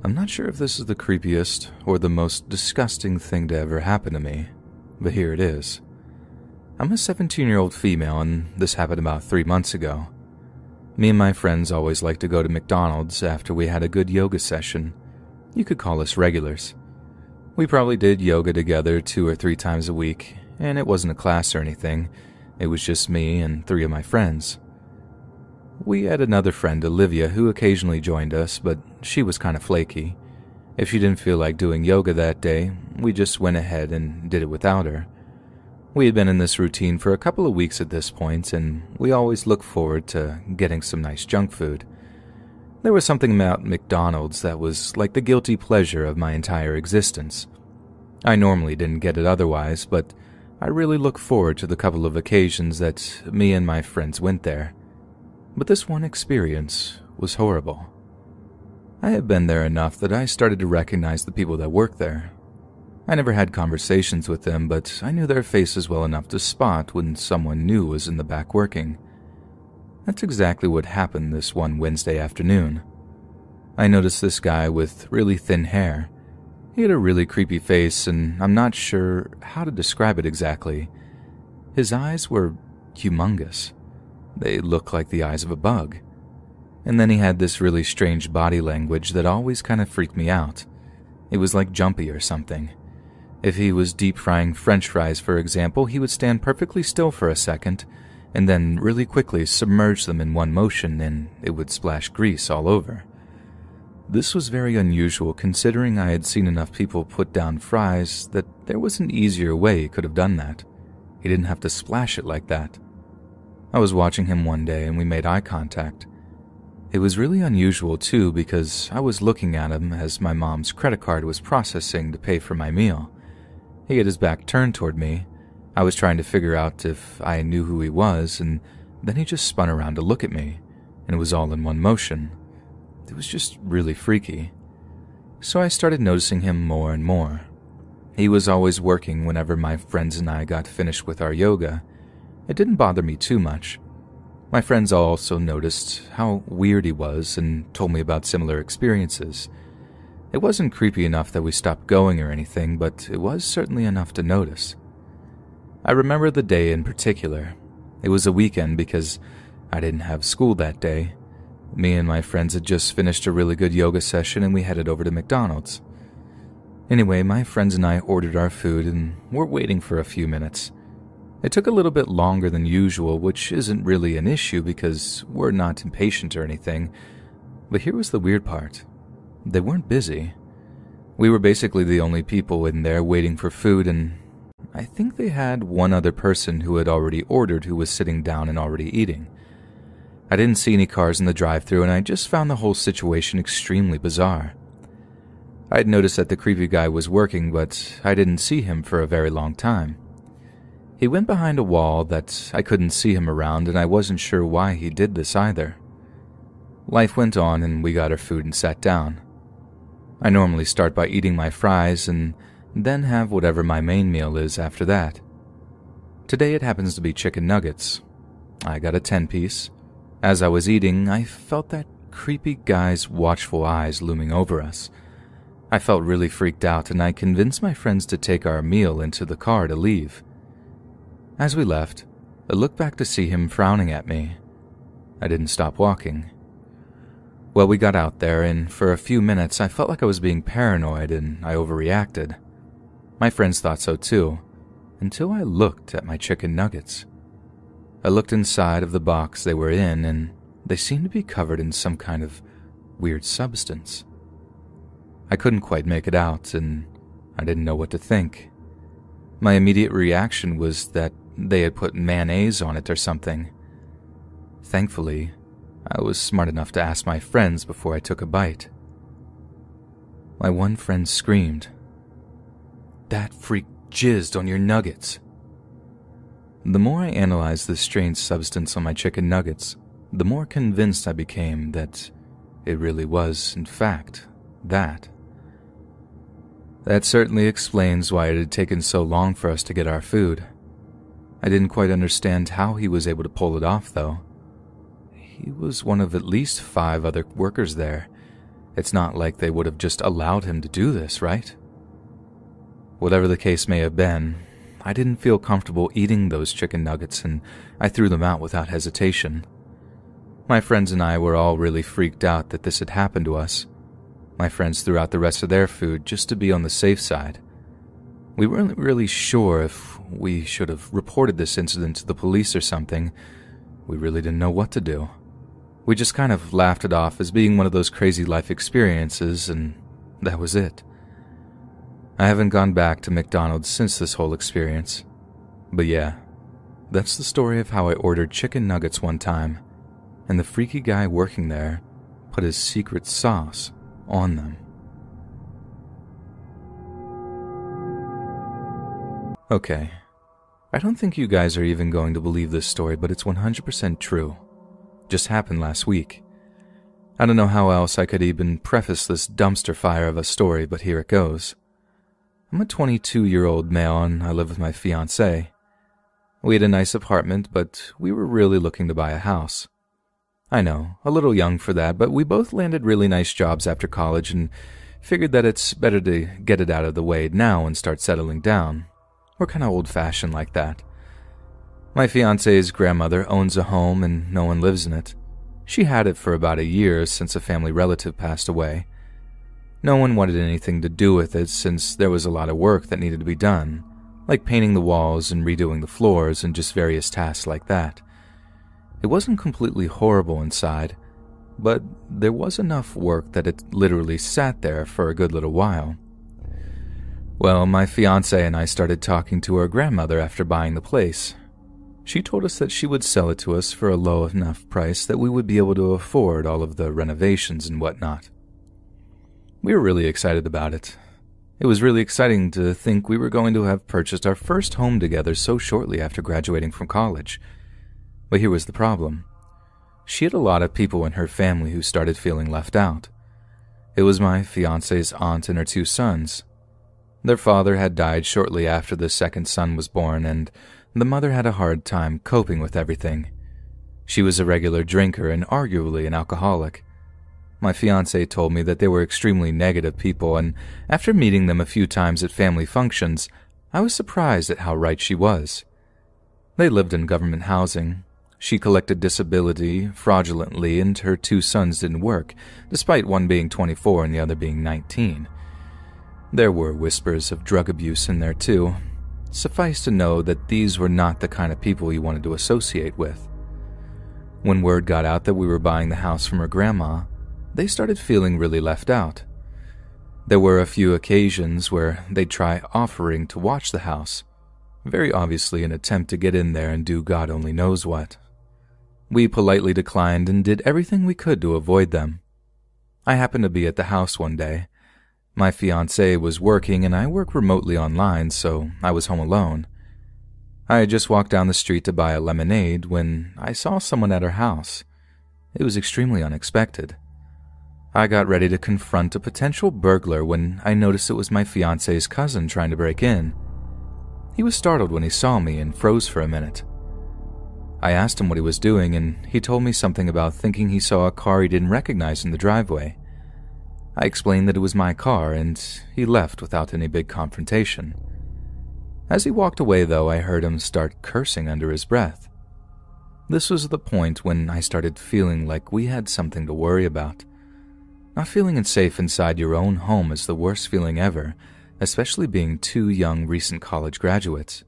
I'm not sure if this is the creepiest or the most disgusting thing to ever happen to me, but here it is. I'm a 17-year-old female, and this happened about 3 months ago. Me and my friends always like to go to McDonald's after we had a good yoga session. You could call us regulars. We probably did yoga together 2 or 3 times a week, and it wasn't a class or anything. It was just me and 3 of my friends. We had another friend, Olivia, who occasionally joined us, but she was kind of flaky. If she didn't feel like doing yoga that day, we just went ahead and did it without her. We had been in this routine for a couple of weeks at this point, and we always looked forward to getting some nice junk food. There was something about McDonald's that was like the guilty pleasure of my entire existence. I normally didn't get it otherwise, but I really looked forward to the couple of occasions that me and my friends went there. But this one experience was horrible. I had been there enough that I started to recognize the people that worked there. I never had conversations with them, but I knew their faces well enough to spot when someone new was in the back working. That's exactly what happened this one Wednesday afternoon. I noticed this guy with really thin hair. He had a really creepy face, and I'm not sure how to describe it exactly. His eyes were humongous. They looked like the eyes of a bug. And then he had this really strange body language that always kind of freaked me out. It was like jumpy or something. If he was deep frying French fries, for example, he would stand perfectly still for a second, and then really quickly submerge them in one motion, and it would splash grease all over. This was very unusual considering I had seen enough people put down fries that there was an easier way he could have done that. He didn't have to splash it like that. I was watching him one day and we made eye contact. It was really unusual too because I was looking at him as my mom's credit card was processing to pay for my meal. He had his back turned toward me. I was trying to figure out if I knew who he was, and then he just spun around to look at me, and it was all in one motion. It was just really freaky. So I started noticing him more and more. He was always working whenever my friends and I got finished with our yoga. It didn't bother me too much. My friends also noticed how weird he was and told me about similar experiences. It wasn't creepy enough that we stopped going or anything, but it was certainly enough to notice. I remember the day in particular. It was a weekend because I didn't have school that day. Me and my friends had just finished a really good yoga session and we headed over to McDonald's. Anyway, my friends and I ordered our food and were waiting for a few minutes. It took a little bit longer than usual, which isn't really an issue because we're not impatient or anything. But here was the weird part. They weren't busy. We were basically the only people in there waiting for food, and I think they had one other person who had already ordered who was sitting down and already eating. I didn't see any cars in the drive-thru, and I just found the whole situation extremely bizarre. I had noticed that the creepy guy was working, but I didn't see him for a very long time. He went behind a wall that I couldn't see him around, and I wasn't sure why he did this either. Life went on, and we got our food and sat down. I normally start by eating my fries and then have whatever my main meal is after that. Today it happens to be chicken nuggets. I got a 10-piece. As I was eating, I felt that creepy guy's watchful eyes looming over us. I felt really freaked out, and I convinced my friends to take our meal into the car to leave. As we left, I looked back to see him frowning at me. I didn't stop walking. Well, we got out there, and for a few minutes I felt like I was being paranoid and I overreacted. My friends thought so too, until I looked at my chicken nuggets. I looked inside of the box they were in, and they seemed to be covered in some kind of weird substance. I couldn't quite make it out, and I didn't know what to think. My immediate reaction was that they had put mayonnaise on it or something. Thankfully, I was smart enough to ask my friends before I took a bite. My one friend screamed, "That freak jizzed on your nuggets." The more I analyzed this strange substance on my chicken nuggets, the more convinced I became that it really was, in fact, that. That certainly explains why it had taken so long for us to get our food. I didn't quite understand how he was able to pull it off, though. He was one of at least 5 other workers there, It's not like they would have just allowed him to do this, right? Whatever the case may have been, I didn't feel comfortable eating those chicken nuggets and I threw them out without hesitation. My friends and I were all really freaked out that this had happened to us. My friends threw out the rest of their food just to be on the safe side. We weren't really sure if we should have reported this incident to the police or something. We really didn't know what to do. We just kind of laughed it off as being one of those crazy life experiences, and that was it. I haven't gone back to McDonald's since this whole experience. But yeah, that's the story of how I ordered chicken nuggets one time, and the freaky guy working there put his secret sauce on them. Okay, I don't think you guys are even going to believe this story, but it's 100% true. Just happened last week. I don't know how else I could even preface this dumpster fire of a story, but here it goes. I'm a 22-year-old male and I live with my fiancée. We had a nice apartment, but we were really looking to buy a house. I know, a little young for that, but we both landed really nice jobs after college and figured that it's better to get it out of the way now and start settling down. We're kind of old-fashioned like that. My fiancée's grandmother owns a home and no one lives in it. She had it for about a year since a family relative passed away. No one wanted anything to do with it since there was a lot of work that needed to be done, like painting the walls and redoing the floors and just various tasks like that. It wasn't completely horrible inside, but there was enough work that it literally sat there for a good little while. Well, my fiancé and I started talking to her grandmother after buying the place. She told us that she would sell it to us for a low enough price that we would be able to afford all of the renovations and whatnot. We were really excited about it. It was really exciting to think we were going to have purchased our first home together so shortly after graduating from college. But here was the problem. She had a lot of people in her family who started feeling left out. It was my fiancé's aunt and her two sons. Their father had died shortly after the second son was born, and the mother had a hard time coping with everything. She was a regular drinker and arguably an alcoholic. My fiancé told me that they were extremely negative people, and after meeting them a few times at family functions, I was surprised at how right she was. They lived in government housing. She collected disability fraudulently, and her two sons didn't work, despite one being 24 and the other being 19. There were whispers of drug abuse in there too. Suffice to know that these were not the kind of people you wanted to associate with. When word got out that we were buying the house from her grandma, they started feeling really left out. There were a few occasions where they'd try offering to watch the house, very obviously an attempt to get in there and do God only knows what. We politely declined and did everything we could to avoid them. I happened to be at the house one day. My fiancé was working and I work remotely online, so I was home alone. I had just walked down the street to buy a lemonade when I saw someone at her house. It was extremely unexpected. I got ready to confront a potential burglar when I noticed it was my fiancé's cousin trying to break in. He was startled when he saw me and froze for a minute. I asked him what he was doing and he told me something about thinking he saw a car he didn't recognize in the driveway. I explained that it was my car, and he left without any big confrontation. As he walked away, though, I heard him start cursing under his breath. This was the point when I started feeling like we had something to worry about. Not feeling safe inside your own home is the worst feeling ever, especially being two young recent college graduates.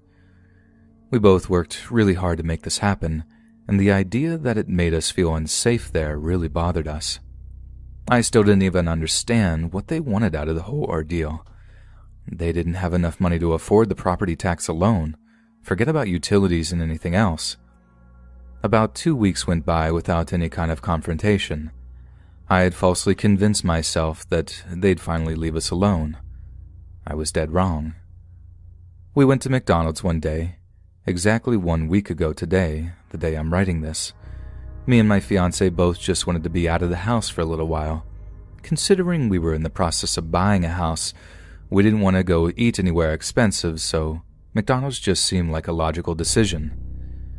We both worked really hard to make this happen, and the idea that it made us feel unsafe there really bothered us. I still didn't even understand what they wanted out of the whole ordeal. They didn't have enough money to afford the property tax alone. Forget about utilities and anything else. About 2 weeks went by without any kind of confrontation. I had falsely convinced myself that they'd finally leave us alone. I was dead wrong. We went to McDonald's one day, exactly 1 week ago today, the day I'm writing this. Me and my fiancé both just wanted to be out of the house for a little while. Considering we were in the process of buying a house, we didn't want to go eat anywhere expensive, so McDonald's just seemed like a logical decision.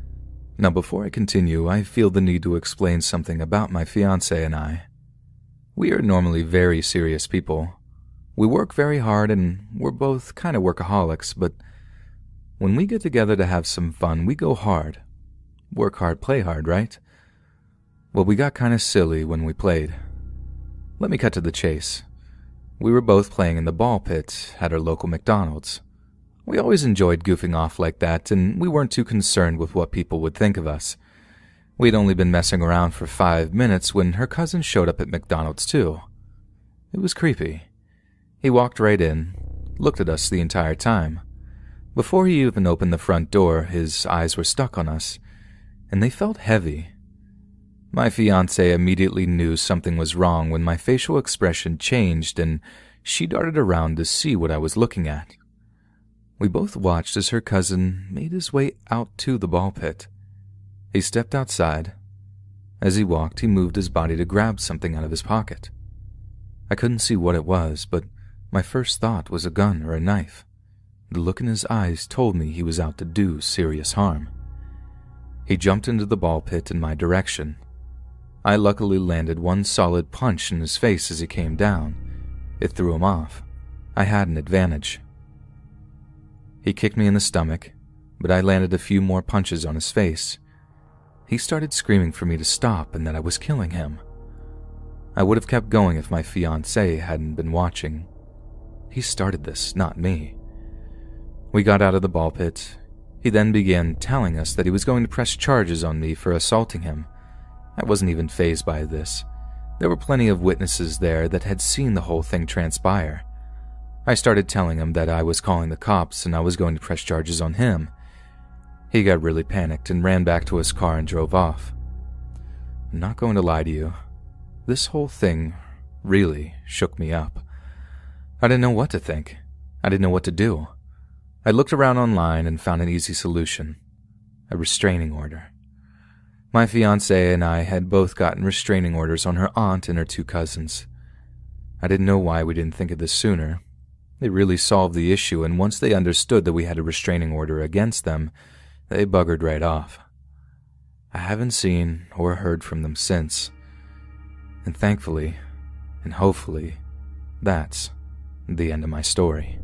Now before I continue, I feel the need to explain something about my fiancé and I. We are normally very serious people. We work very hard and we're both kind of workaholics, but when we get together to have some fun, we go hard. Work hard, play hard, right? Well, we got kind of silly when we played. Let me cut to the chase. We were both playing in the ball pit at our local McDonald's. We always enjoyed goofing off like that, and we weren't too concerned with what people would think of us. We'd only been messing around for 5 minutes when her cousin showed up at McDonald's too. It was creepy. He walked right in, looked at us the entire time. Before he even opened the front door, his eyes were stuck on us, and they felt heavy. My fiancée immediately knew something was wrong when my facial expression changed and she darted around to see what I was looking at. We both watched as her cousin made his way out to the ball pit. He stepped outside. As he walked, he moved his body to grab something out of his pocket. I couldn't see what it was, but my first thought was a gun or a knife. The look in his eyes told me he was out to do serious harm. He jumped into the ball pit in my direction. I luckily landed one solid punch in his face as he came down. It threw him off. I had an advantage. He kicked me in the stomach, but I landed a few more punches on his face. He started screaming for me to stop and that I was killing him. I would have kept going if my fiancée hadn't been watching. He started this, not me. We got out of the ball pit. He then began telling us that he was going to press charges on me for assaulting him. I wasn't even fazed by this. There were plenty of witnesses there that had seen the whole thing transpire. I started telling him that I was calling the cops and I was going to press charges on him. He got really panicked and ran back to his car and drove off. I'm not going to lie to you. This whole thing really shook me up. I didn't know what to think. I didn't know what to do. I looked around online and found an easy solution. A restraining order. My fiancée and I had both gotten restraining orders on her aunt and her 2 cousins. I didn't know why we didn't think of this sooner. It really solved the issue, and once they understood that we had a restraining order against them, they buggered right off. I haven't seen or heard from them since. And thankfully, and hopefully, that's the end of my story.